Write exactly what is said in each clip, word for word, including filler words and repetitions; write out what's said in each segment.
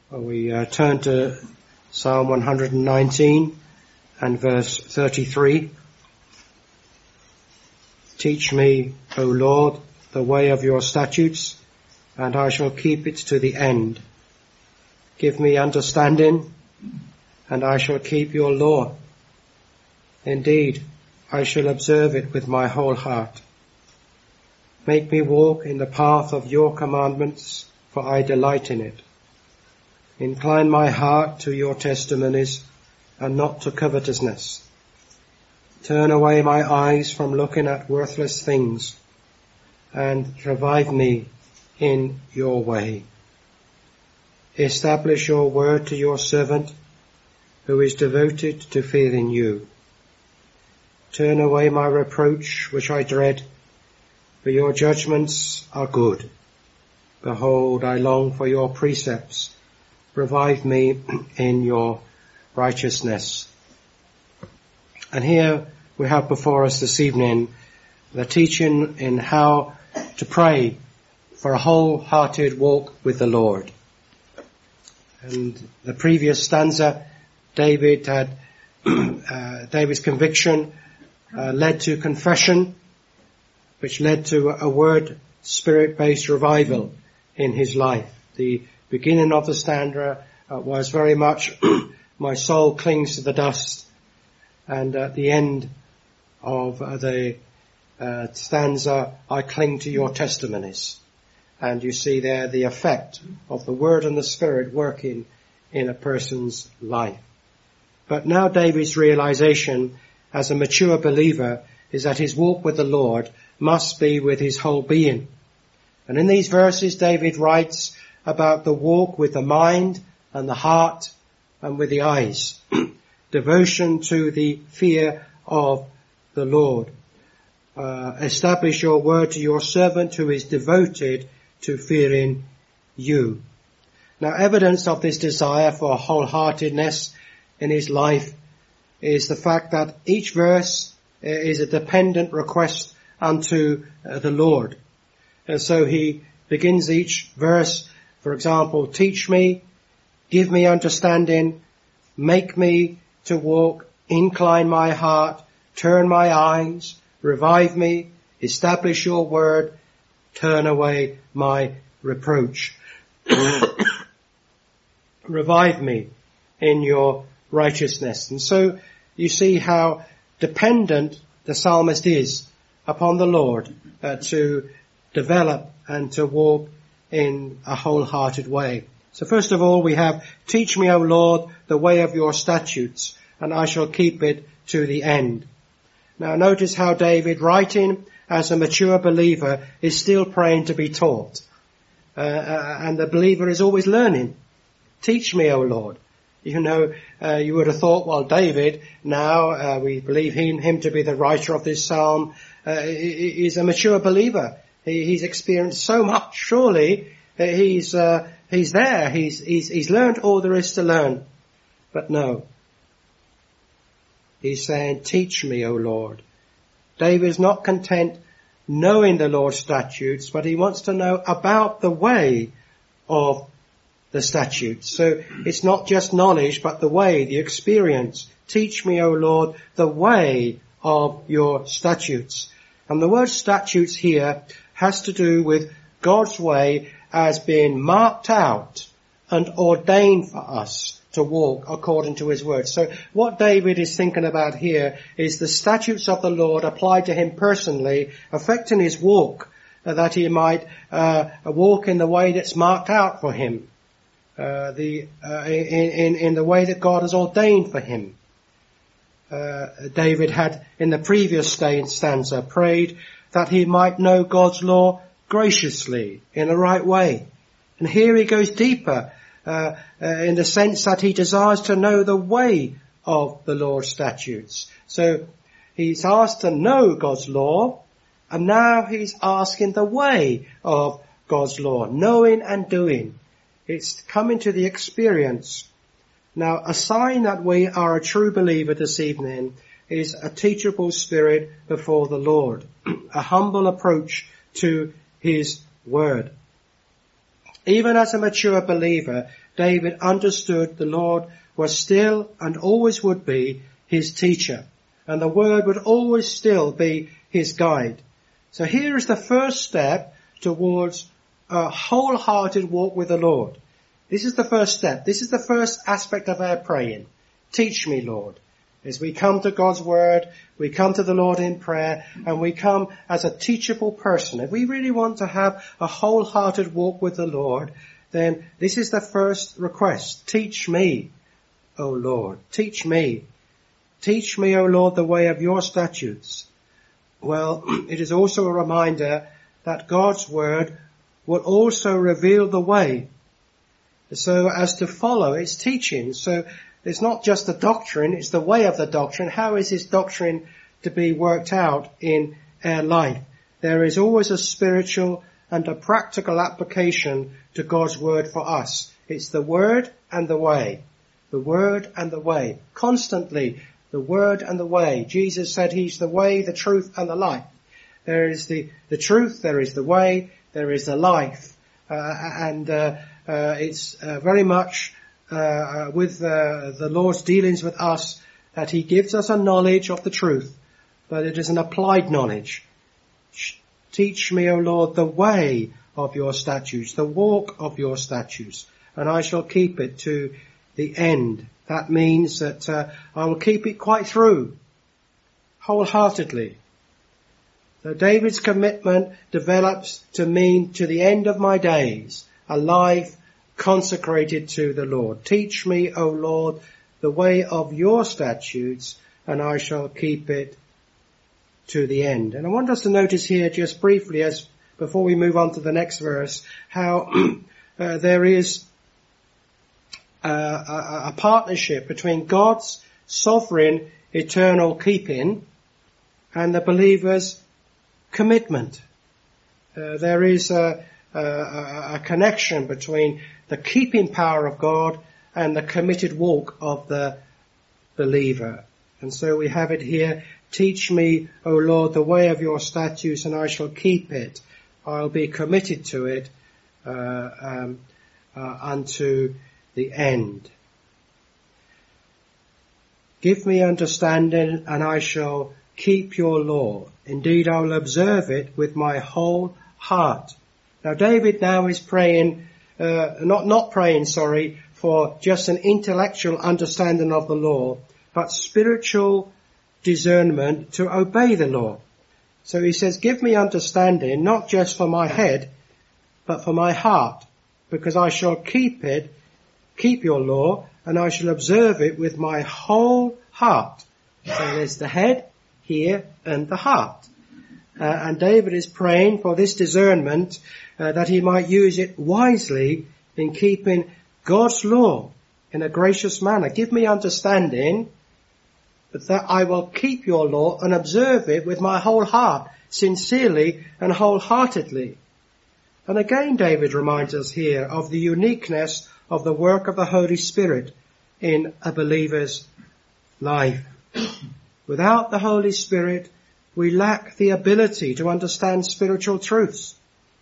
We uh, turn to Psalm one hundred nineteen and verse thirty-three. Teach me, O Lord, the way of your statutes, and I shall keep it to the end. Give me understanding, and I shall keep your law. Indeed, I shall observe it with my whole heart. Make me walk in the path of your commandments, for I delight in it. Incline my heart to your testimonies, and not to covetousness. Turn away my eyes from looking at worthless things, and revive me in your way. Establish your word to your servant, who is devoted to fearing you. Turn away my reproach, which I dread, for your judgments are good. Behold, I long for your precepts. Revive me in your righteousness. And here we have before us this evening the teaching in how to pray for a wholehearted walk with the Lord. And the previous stanza, David had, uh, David's conviction uh, led to confession, which led to a word spirit-based revival in his life. The beginning of the stanza uh, was very much, my soul clings to the dust. And at the end of uh, the uh, stanza, I cling to your testimonies. And you see there the effect of the word and the spirit working in a person's life. But now David's realization as a mature believer is that his walk with the Lord must be with his whole being. And in these verses, David writes about the walk with the mind and the heart and with the eyes. Devotion to the fear of the Lord. Uh, establish your word to your servant who is devoted to fearing you. Now, evidence of this desire for wholeheartedness in his life is the fact that each verse is a dependent request unto uh, the Lord. And so he begins each verse, for example, teach me, give me understanding, make me to walk, incline my heart, turn my eyes, revive me, establish your word, turn away my reproach. Revive me in your righteousness. And so you see how dependent the psalmist is upon the Lord uh, to develop and to walk in a wholehearted way. So first of all, we have, teach me, O Lord, the way of your statutes, and I shall keep it to the end. Now notice how David, writing as a mature believer, is still praying to be taught. Uh, uh, and the believer is always learning. Teach me, O Lord. You know, uh, you would have thought, well, David, now uh, we believe him, him to be the writer of this psalm, uh, is a mature believer. He, he's experienced so much. Surely uh, he's uh, he's there. He's he's he's learned all there is to learn. But no. He's saying, teach me, O Lord. David's not content knowing the Lord's statutes, but he wants to know about the way of the statutes. So it's not just knowledge, but the way, the experience. Teach me, O Lord, the way of your statutes. And the word statutes here has to do with God's way as being marked out and ordained for us to walk according to his word. So what David is thinking about here is the statutes of the Lord applied to him personally, affecting his walk, uh, that he might uh, walk in the way that's marked out for him. Uh, the, uh, in, in, in the way that God has ordained for him. Uh, David had in the previous stanza prayed that he might know God's law graciously in the right way. And here he goes deeper, uh, uh, in the sense that he desires to know the way of the Lord's statutes. So he's asked to know God's law, and now he's asking the way of God's law, knowing and doing. It's coming to the experience. Now, a sign that we are a true believer this evening is a teachable spirit before the Lord, a humble approach to his word. Even as a mature believer, David understood the Lord was still and always would be his teacher, and the word would always still be his guide. So here is the first step towards a wholehearted walk with the Lord. This is the first step. This is the first aspect of our praying. Teach me, Lord. As we come to God's word, we come to the Lord in prayer, and we come as a teachable person. If we really want to have a wholehearted walk with the Lord, then this is the first request. Teach me, O Lord. Teach me. Teach me, O Lord, the way of your statutes. Well, it is also a reminder that God's word will also reveal the way, so as to follow its teaching. So it's not just the doctrine, it's the way of the doctrine. How is this doctrine to be worked out in our life? There is always a spiritual and a practical application to God's word for us. It's the word and the way. The word and the way. Constantly, the word and the way. Jesus said he's the way, the truth and the life. There is the, the truth, there is the way, there is the life. Uh, and uh, uh, it's uh, very much uh, with uh, the Lord's dealings with us that he gives us a knowledge of the truth, but it is an applied knowledge. Teach me, O Lord, the way of your statutes, the walk of your statutes, and I shall keep it to the end. That means that uh, I will keep it quite through, wholeheartedly. So David's commitment develops to mean to the end of my days, a life consecrated to the Lord. Teach me, O Lord, the way of your statutes, and I shall keep it to the end. And I want us to notice here just briefly, as before we move on to the next verse, how uh, there is uh, a, a partnership between God's sovereign, eternal keeping and the believer's commitment. Uh, there is a, a, a connection between the keeping power of God and the committed walk of the believer. And so we have it here. Teach me, O Lord, the way of your statutes, and I shall keep it. I'll be committed to it uh, um, uh, unto the end. Give me understanding, and I shall keep your law. Indeed, I will observe it with my whole heart. Now, David now is praying, uh, not not praying, sorry, for just an intellectual understanding of the law, but spiritual discernment to obey the law. So he says, give me understanding, not just for my head, but for my heart, because I shall keep it, keep your law, and I shall observe it with my whole heart. So there's the head here and the heart. Uh, and David is praying for this discernment, uh, that he might use it wisely in keeping God's law in a gracious manner. Give me understanding, but that I will keep your law and observe it with my whole heart, sincerely and wholeheartedly. And again, David reminds us here of the uniqueness of the work of the Holy Spirit in a believer's life. Without the Holy Spirit, we lack the ability to understand spiritual truths.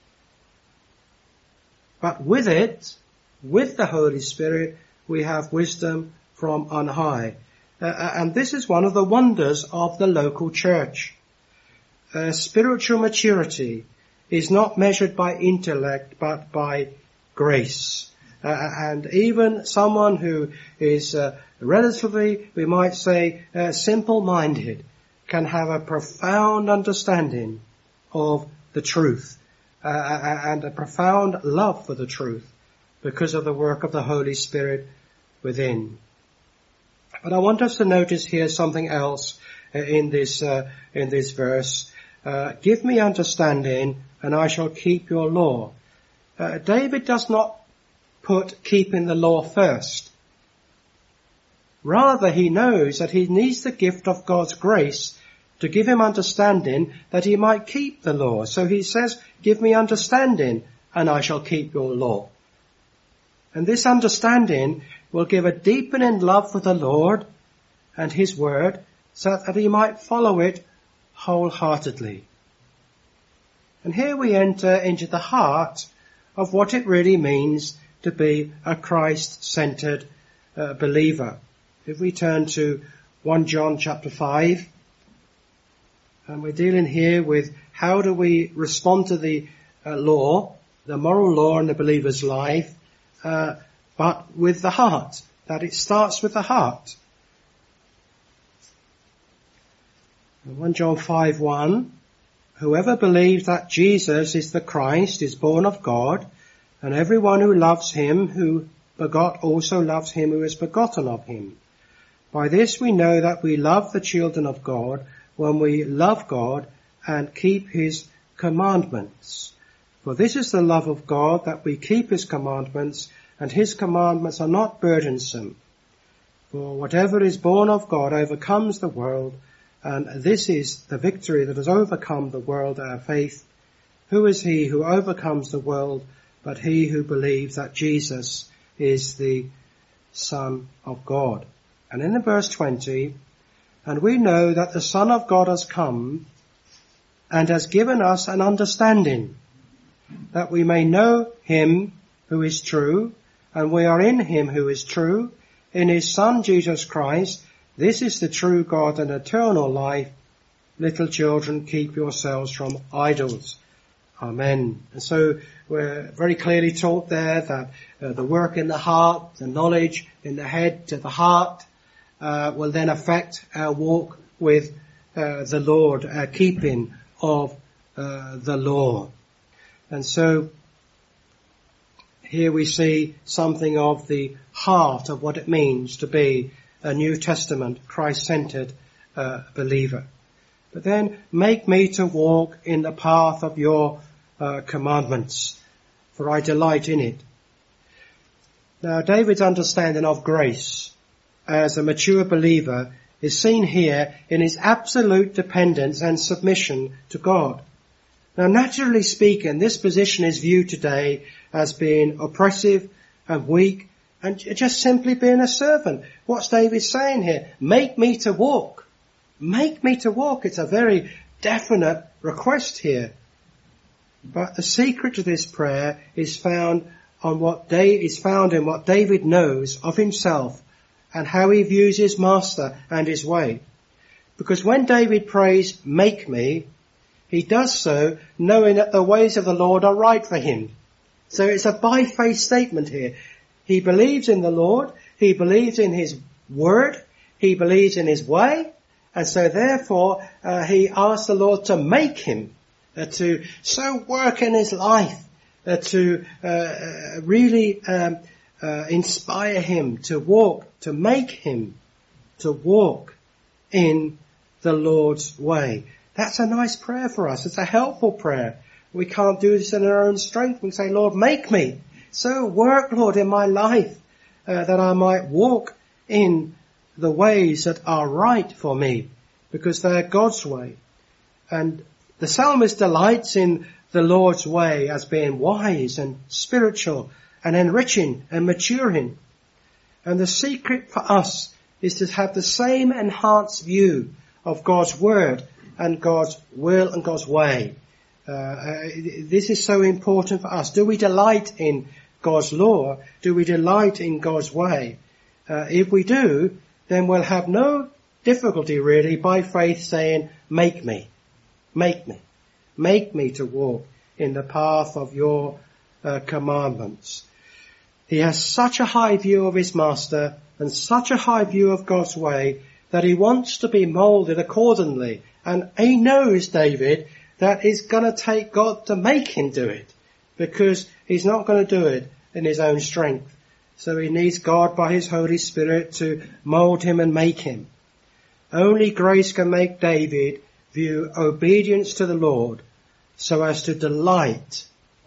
But with it, with the Holy Spirit, we have wisdom from on high. Uh, and this is one of the wonders of the local church. Uh, spiritual maturity is not measured by intellect, but by grace. Uh, and even someone who is uh, relatively, we might say, uh, simple-minded can have a profound understanding of the truth uh, and a profound love for the truth because of the work of the Holy Spirit within. But I want us to notice here something else uh, in this uh, in this verse. Uh, give me understanding, and I shall keep your law. Uh, David does not put keeping the law first. Rather, he knows that he needs the gift of God's grace to give him understanding that he might keep the law. So he says, give me understanding, and I shall keep your law. And this understanding will give a deepening love for the Lord and his word, so that he might follow it wholeheartedly. And here we enter into the heart of what it really means to be a Christ-centered uh, believer. If we turn to First John chapter five, and we're dealing here with how do we respond to the uh, law, the moral law in the believer's life, uh, but with the heart, that it starts with the heart. First John five one, whoever believes that Jesus is the Christ is born of God, and everyone who loves him who begot also loves him who is begotten of him. By this we know that we love the children of God, when we love God and keep his commandments. For this is the love of God, that we keep his commandments, and his commandments are not burdensome. For whatever is born of God overcomes the world, and this is the victory that has overcome the world, our faith. Who is he who overcomes the world but he who believes that Jesus is the Son of God? And in the verse twenty, and we know that the Son of God has come and has given us an understanding, that we may know him who is true, and we are in him who is true, in his Son Jesus Christ. This is the true God and eternal life. Little children, keep yourselves from idols. Amen. And so we're very clearly taught there that uh, the work in the heart, the knowledge in the head to the heart, uh, will then affect our walk with uh, the Lord, our keeping of uh, the law. And so here we see something of the heart of what it means to be a New Testament, Christ-centered uh, believer. But then, make me to walk in the path of your uh, commandments, for I delight in it. Now, David's understanding of grace as a mature believer is seen here in his absolute dependence and submission to God. Now, naturally speaking, this position is viewed today as being oppressive and weak and just simply being a servant. What's David saying here? Make me to walk. Make me to walk. It's a very definite request here. But the secret to this prayer is found on what da- is found in what David knows of himself and how he views his master and his way. Because when David prays, make me, he does so knowing that the ways of the Lord are right for him. So it's a by faith statement here. He believes in the Lord, he believes in his word, he believes in his way, and so therefore uh, he asks the Lord to make him, uh, to so work in his life, uh, to uh, really um, uh, inspire him to walk, to make him to walk in the Lord's way. That's a nice prayer for us. It's a helpful prayer. We can't do this in our own strength. We say, Lord, make me. So work, Lord, in my life, uh, that I might walk in the ways that are right for me, because they're God's way. And the psalmist delights in the Lord's way as being wise and spiritual and enriching and maturing. And the secret for us is to have the same enhanced view of God's word and God's will and God's way. Uh, uh, this is so important for us. Do we delight in God's law? Do we delight in God's way? Uh, if we do, then we'll have no difficulty really by faith saying, make me, make me, make me to walk in the path of your uh, commandments. He has such a high view of his master and such a high view of God's way that he wants to be molded accordingly. And he knows, David, that it's going to take God to make him do it, because he's not going to do it in his own strength. So he needs God by his Holy Spirit to mold him and make him. Only grace can make David view obedience to the Lord so as to delight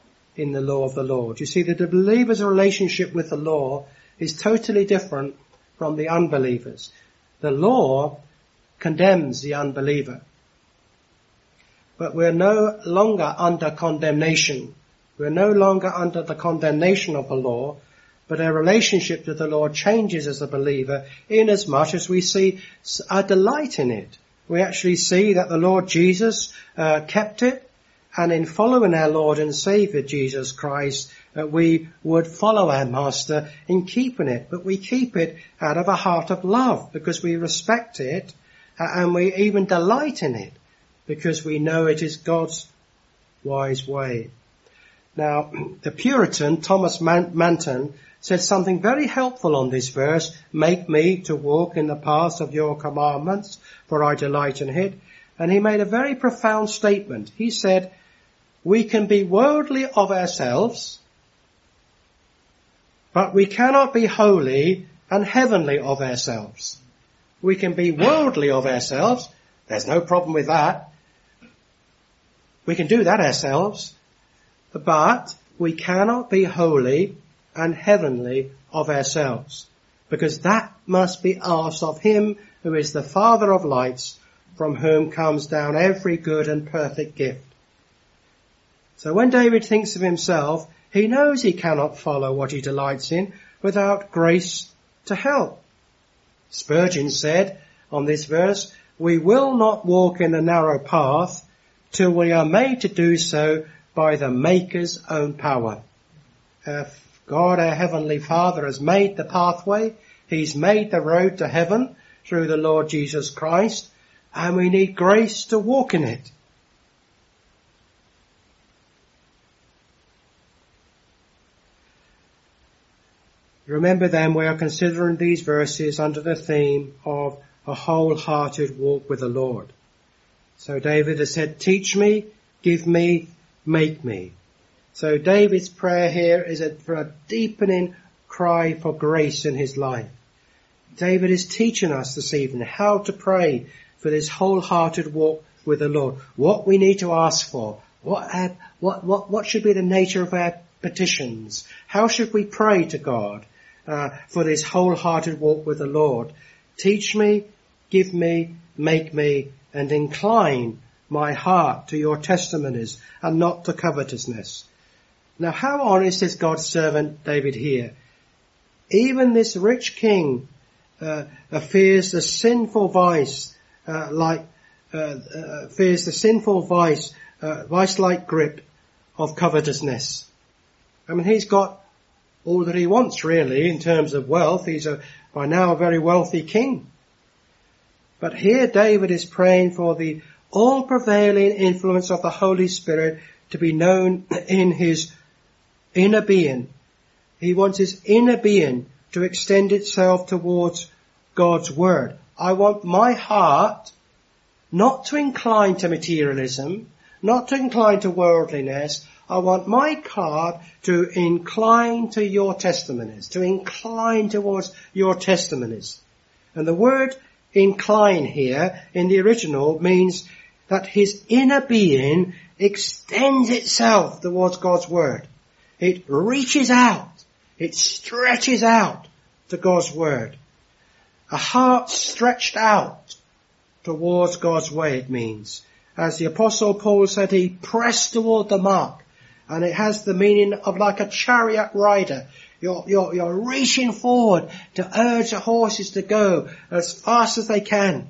in the law of the Lord. You see, the believer's relationship with the law is totally different from the unbeliever's. The law condemns the unbeliever. But we're no longer under condemnation. We're no longer under the condemnation of the law, but our relationship to the Lord changes as a believer inasmuch as we see a delight in it. We actually see that the Lord Jesus uh, kept it, and in following our Lord and Saviour Jesus Christ, that we would follow our master in keeping it, but we keep it out of a heart of love because we respect it and we even delight in it because we know it is God's wise way. Now, the Puritan Thomas Manton said something very helpful on this verse, make me to walk in the paths of your commandments, for I delight in it. And he made a very profound statement. He said, we can be worldly of ourselves, but we cannot be holy and heavenly of ourselves. We can be worldly of ourselves. There's no problem with that. We can do that ourselves. But we cannot be holy and heavenly of ourselves, because that must be asked of him who is the Father of lights, from whom comes down every good and perfect gift. So when David thinks of himself, he knows he cannot follow what he delights in without grace to help. Spurgeon said on this verse, we will not walk in the narrow path till we are made to do so by the Maker's own power. If God, our Heavenly Father, has made the pathway, he's made the road to heaven through the Lord Jesus Christ, and we need grace to walk in it. Remember then, we are considering these verses under the theme of a wholehearted walk with the Lord. So David has said, teach me, give me, make me. So David's prayer here is a, for a deepening cry for grace in his life. David is teaching us this evening how to pray for this wholehearted walk with the Lord. What we need to ask for. What, uh, what, what, what should be the nature of our petitions? How should we pray to God uh, for this wholehearted walk with the Lord? Teach me, give me, make me, and incline my heart to your testimonies and not to covetousness. Now, how honest is God's servant David here? Even this rich king uh, fears the sinful vice, uh, like uh, uh, fears the sinful vice, uh, vice-like grip of covetousness. I mean, he's got all that he wants, really, in terms of wealth. He's a, by now a very wealthy king. But here David is praying for the all-prevailing influence of the Holy Spirit to be known in his inner being. He wants his inner being to extend itself towards God's word. I want my heart not to incline to materialism, not to incline to worldliness. I want my heart to incline to your testimonies, to incline towards your testimonies. And the word incline here in the original means that his inner being extends itself towards God's word. It reaches out. It stretches out to God's word. A heart stretched out towards God's way, it means. As the Apostle Paul said, he pressed toward the mark. And it has the meaning of like a chariot rider. You're, you're, you're reaching forward to urge the horses to go as fast as they can.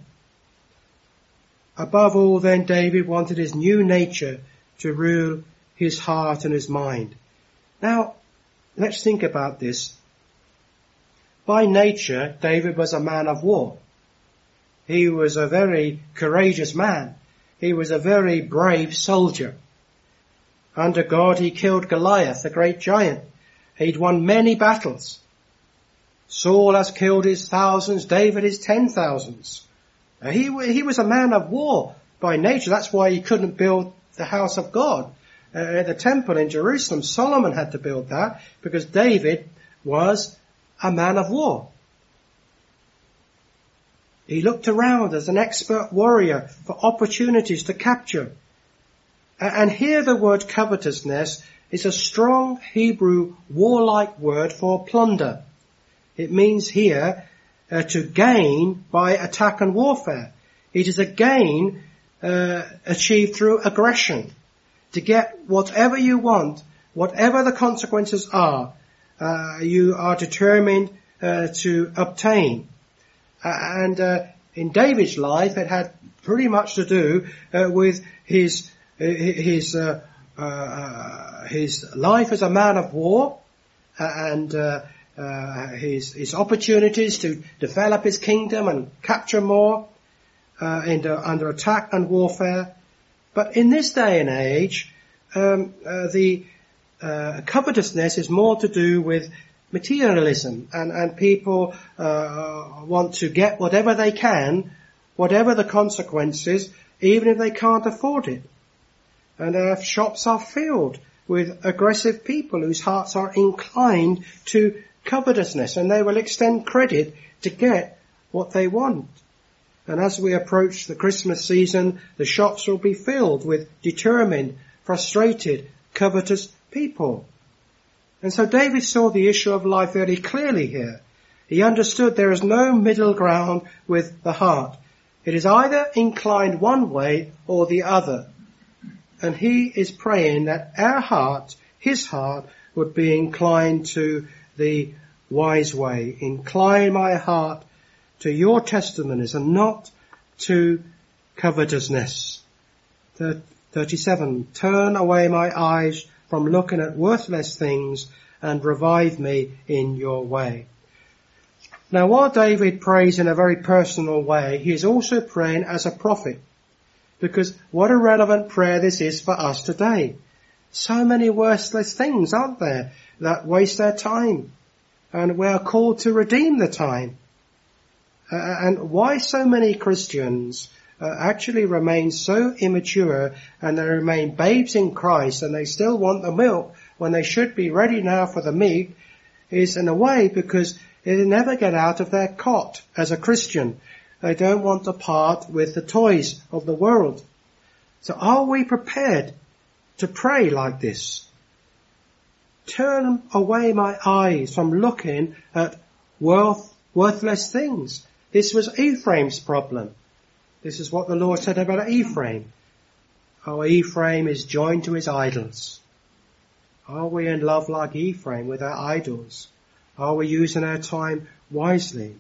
Above all, then, David wanted his new nature to rule his heart and his mind. Now, let's think about this. By nature, David was a man of war. He was a very courageous man. He was a very brave soldier. Under God, he killed Goliath, the great giant. He'd won many battles. Saul has killed his thousands, David his ten thousands. He, he was a man of war by nature. That's why he couldn't build the house of God. Uh, the temple in Jerusalem, Solomon had to build that because David was a man of war. He looked around as an expert warrior for opportunities to capture. And here the word covetousness is a strong Hebrew warlike word for plunder. It means here uh, to gain by attack and warfare. It is a gain uh, achieved through aggression. To get whatever you want, whatever the consequences are, uh, you are determined uh, to obtain. Uh, and uh, in David's life, it had pretty much to do uh, with his his uh, uh, uh, his life as a man of war uh, and uh, uh, his, his opportunities to develop his kingdom and capture more uh, in the, under attack and warfare. But in this day and age, um, uh, the uh, covetousness is more to do with materialism, and, and people uh, want to get whatever they can, whatever the consequences, even if they can't afford it. And our shops are filled with aggressive people whose hearts are inclined to covetousness, and they will extend credit to get what they want. And as we approach the Christmas season, the shops will be filled with determined, frustrated, covetous people. And so David saw the issue of life very clearly here. He understood there is no middle ground with the heart. It is either inclined one way or the other. And he is praying that our heart, his heart, would be inclined to the wise way. Incline my heart to your testimonies and not to covetousness. thirty-seven, turn away my eyes from looking at worthless things and revive me in your way. Now, while David prays in a very personal way, he is also praying as a prophet. Because what a relevant prayer this is for us today. So many worthless things, aren't there, that waste their time. And we are called to redeem the time. Uh, and why so many Christians uh, actually remain so immature, and they remain babes in Christ, and they still want the milk when they should be ready now for the meat, is in a way because they never get out of their cot as a Christian. They don't want to part with the toys of the world. So are we prepared to pray like this? Turn away my eyes from looking at worth, worthless things. This was Ephraim's problem. This is what the Lord said about Ephraim. Oh, Ephraim is joined to his idols. Are we in love like Ephraim with our idols? Are we using our time wisely?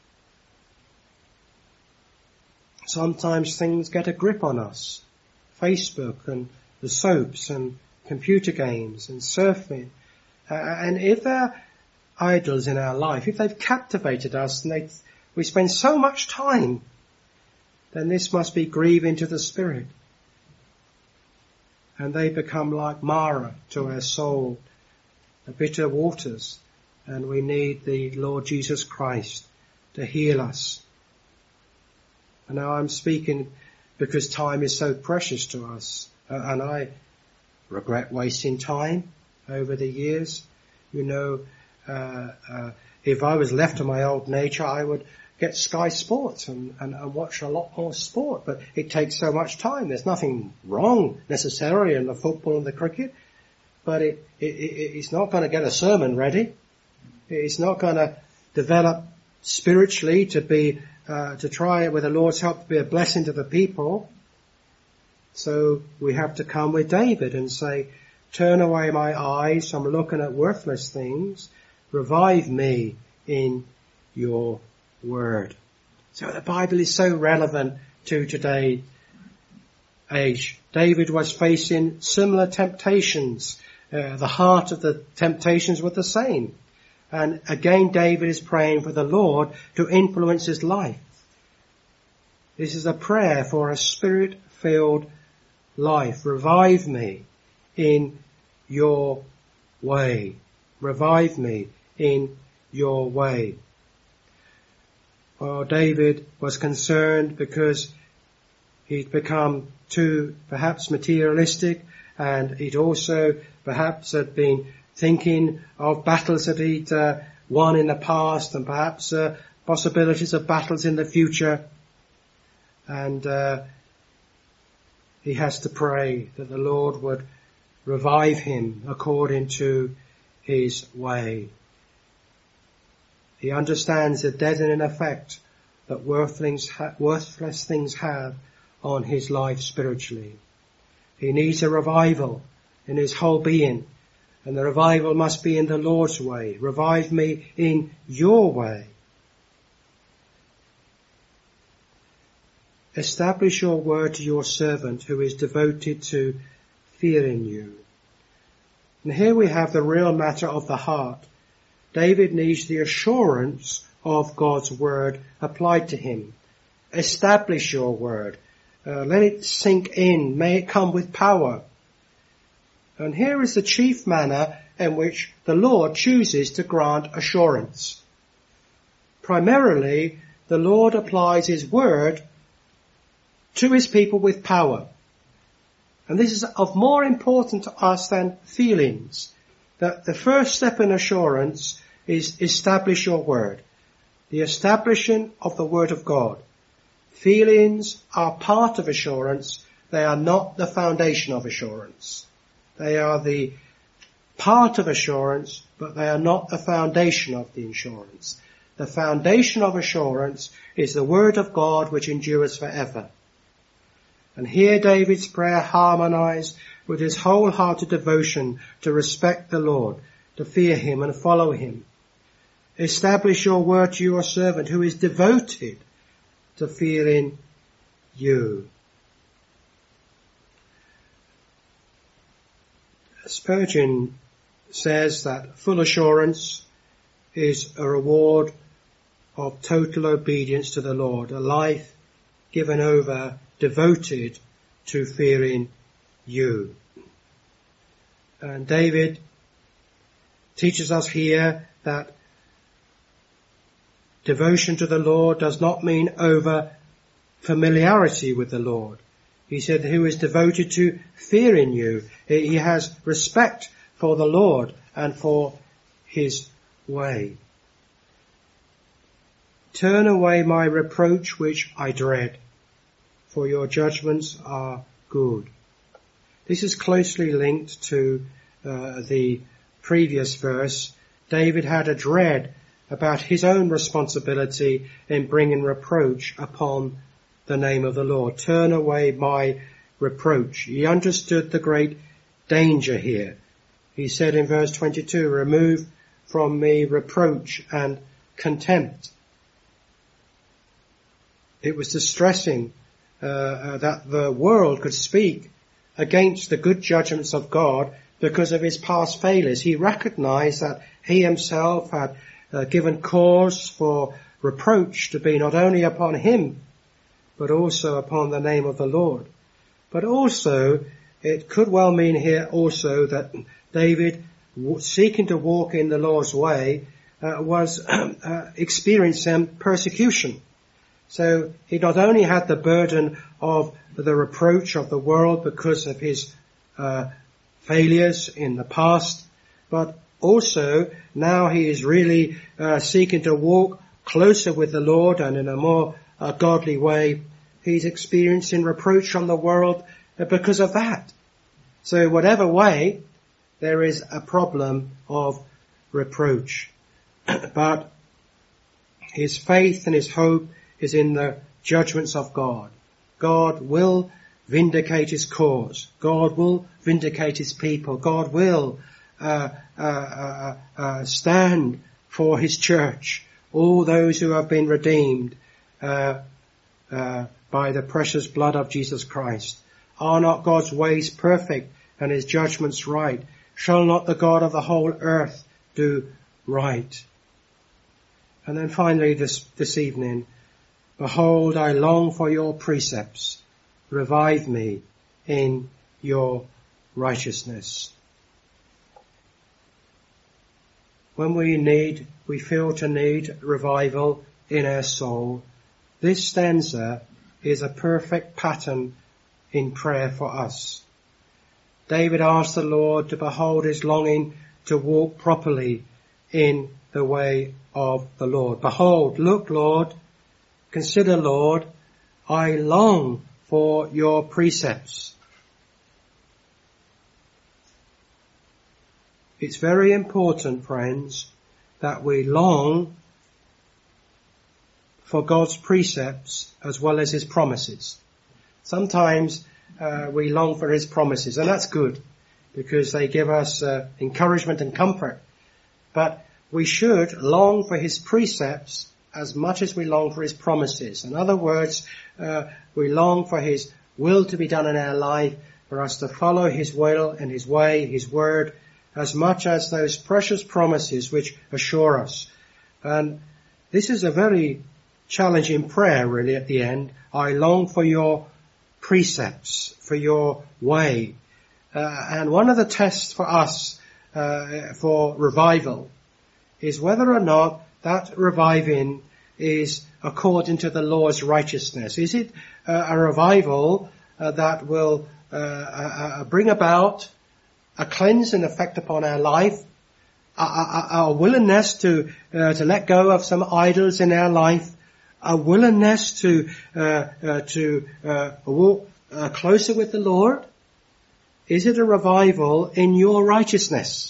Sometimes things get a grip on us. Facebook and the soaps and computer games and surfing. Uh, and if our idols in our life, if they've captivated us and they, we spend so much time, then this must be grieving to the Spirit. And they become like Mara to our soul, the bitter waters. And we need the Lord Jesus Christ to heal us. And now I'm speaking because time is so precious to us. Uh, and I regret wasting time over the years. You know, uh, uh, if I was left to my old nature, I would get Sky Sports and, and, and watch a lot more sport. But it takes so much time. There's nothing wrong necessarily in the football and the cricket. But it, it, it it's not going to get a sermon ready. It's not going to develop spiritually to be Uh, to try with the Lord's help to be a blessing to the people. So we have to come with David and say, turn away my eyes from looking at worthless things. Revive me in your word. So the Bible is so relevant to today's age. David was facing similar temptations. Uh, the heart of the temptations were the same. And again, David is praying for the Lord to influence his life. This is a prayer for a spirit-filled life. Revive me in your way. Revive me in your way. Well, David was concerned because he'd become too perhaps materialistic, and he'd also perhaps had been thinking of battles that he'd uh, won in the past, and perhaps uh, possibilities of battles in the future. And uh, he has to pray that the Lord would revive him according to his way. He understands the deadening effect that worthless, worthless things have on his life spiritually. He needs a revival in his whole being. And the revival must be in the Lord's way. Revive me in your way. Establish your word to your servant who is devoted to fearing you. And here we have the real matter of the heart. David needs the assurance of God's word applied to him. Establish your word. Uh, let it sink in. May it come with power. And here is the chief manner in which the Lord chooses to grant assurance. Primarily, the Lord applies his word to his people with power. And this is of more importance to us than feelings. That the first step in assurance is establish your word. The establishing of the word of God. Feelings are part of assurance. They are not the foundation of assurance. They are the part of assurance, but they are not the foundation of the assurance. The foundation of assurance is the word of God which endures forever. And here David's prayer harmonized with his wholehearted devotion to respect the Lord, to fear him and follow him. Establish your word to your servant who is devoted to fearing you. Spurgeon says that full assurance is a reward of total obedience to the Lord, a life given over, devoted to fearing you. And David teaches us here that devotion to the Lord does not mean over familiarity with the Lord. He said, who is devoted to fearing you. He has respect for the Lord and for his way. Turn away my reproach which I dread, for your judgments are good. This is closely linked to uh, the previous verse. David had a dread about his own responsibility in bringing reproach upon the name of the Lord. Turn away my reproach. He understood the great danger here. He said in verse twenty-two, remove from me reproach and contempt. It was distressing uh, uh, that the world could speak against the good judgments of God because of his past failures. He recognized that he himself had uh, given cause for reproach to be not only upon him, but also upon the name of the Lord. But also, it could well mean here also that David, seeking to walk in the Lord's way, uh, was uh, experiencing persecution. So he not only had the burden of the reproach of the world because of his uh, failures in the past, but also now he is really uh, seeking to walk closer with the Lord and in a more uh, godly way. He's experiencing reproach from the world because of that. So whatever way, there is a problem of reproach. But his faith and his hope is in the judgments of God. God will vindicate his cause. God will vindicate his people. God will uh, uh, uh, uh, stand for his church. All those who have been redeemed uh, uh, by the precious blood of Jesus Christ. Are not God's ways perfect and his judgments right? Shall not the God of the whole earth do right? And then finally this, this evening, behold, I long for your precepts. Revive me in your righteousness. When we need, we feel to need revival in our soul, this stanza is a perfect pattern in prayer for us. David asked the Lord to behold his longing to walk properly in the way of the Lord. Behold, look, Lord, consider, Lord, I long for your precepts. It's very important, friends, that we long for God's precepts as well as his promises. Sometimes uh, we long for his promises, and that's good because they give us uh, encouragement and comfort. But we should long for his precepts as much as we long for his promises. In other words, uh, we long for his will to be done in our life for us to follow his will and his way, his word, as much as those precious promises which assure us. And this is a very challenging prayer, really, at the end. I long for your precepts, for your way. Uh, and one of the tests for us uh, for revival is whether or not that reviving is according to the Lord's righteousness. Is it uh, a revival uh, that will uh, uh, bring about a cleansing effect upon our life, our, our willingness to uh, to let go of some idols in our life, a willingness to uh, uh, to uh, walk uh, closer with the Lord? Is it a revival in your righteousness?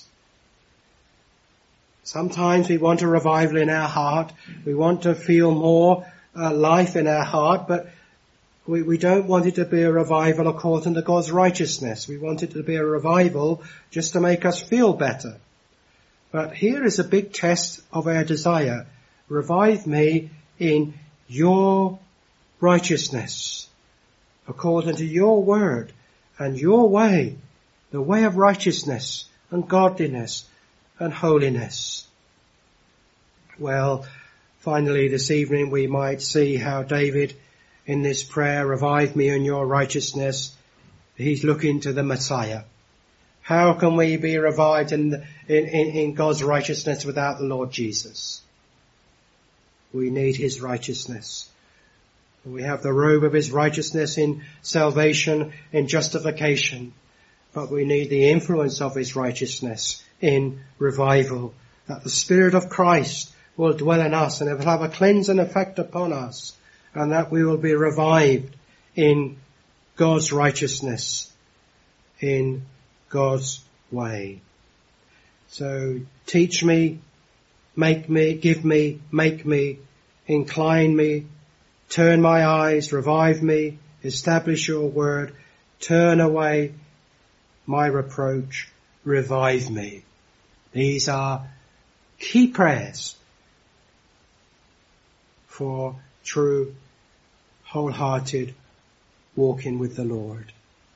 Sometimes we want a revival in our heart. We want to feel more uh, life in our heart, but we, we don't want it to be a revival according to God's righteousness. We want it to be a revival just to make us feel better. But here is a big test of our desire. Revive me in your righteousness, according to your word and your way, the way of righteousness and godliness and holiness. Well, finally this evening we might see how David in this prayer, revive me in your righteousness, he's looking to the Messiah. How can we be revived in, the, in, in, in God's righteousness without the Lord Jesus? We need his righteousness. We have the robe of his righteousness in salvation, in justification. But we need the influence of his righteousness in revival, that the Spirit of Christ will dwell in us and it will have a cleansing effect upon us, and that we will be revived in God's righteousness, in God's way. So teach me, make me, give me, make me, incline me, turn my eyes, revive me, establish your word, turn away my reproach, revive me. These are key prayers for true, wholehearted walking with the Lord.